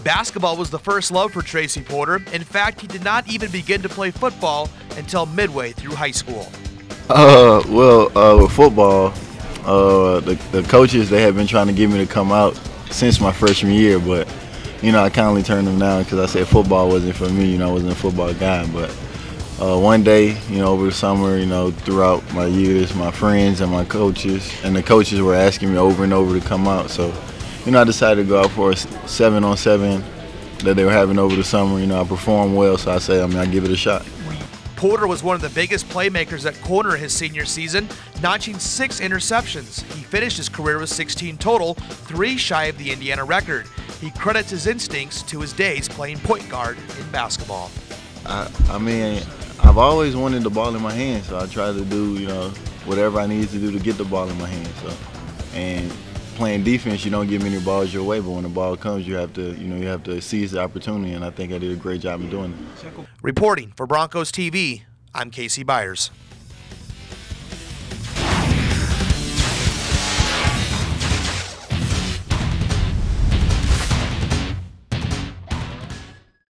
Basketball was the first love for Tracy Porter. In fact, he did not even begin to play football until midway through high school. With football, the coaches, they have been trying to get me to come out since my freshman year, but I kindly turned them down because I said football wasn't for me. I wasn't a football guy. But one day, over the summer, throughout my years, my friends and my coaches and the coaches were asking me over and over to come out. So, I decided to go out for a 7-on-7 that they were having over the summer. I performed well, so I said, I give it a shot. Porter was one of the biggest playmakers at corner his senior season, notching 6 interceptions. He finished his career with 16 total, 3 shy of the Indiana record. He credits his instincts to his days playing point guard in basketball. I've always wanted the ball in my hands, so I try to do, whatever I need to do to get the ball in my hands. And playing defense, you don't get many balls your way, but when the ball comes, you have to seize the opportunity, and I think I did a great job of doing it. Reporting for Broncos TV, I'm Casey Byers.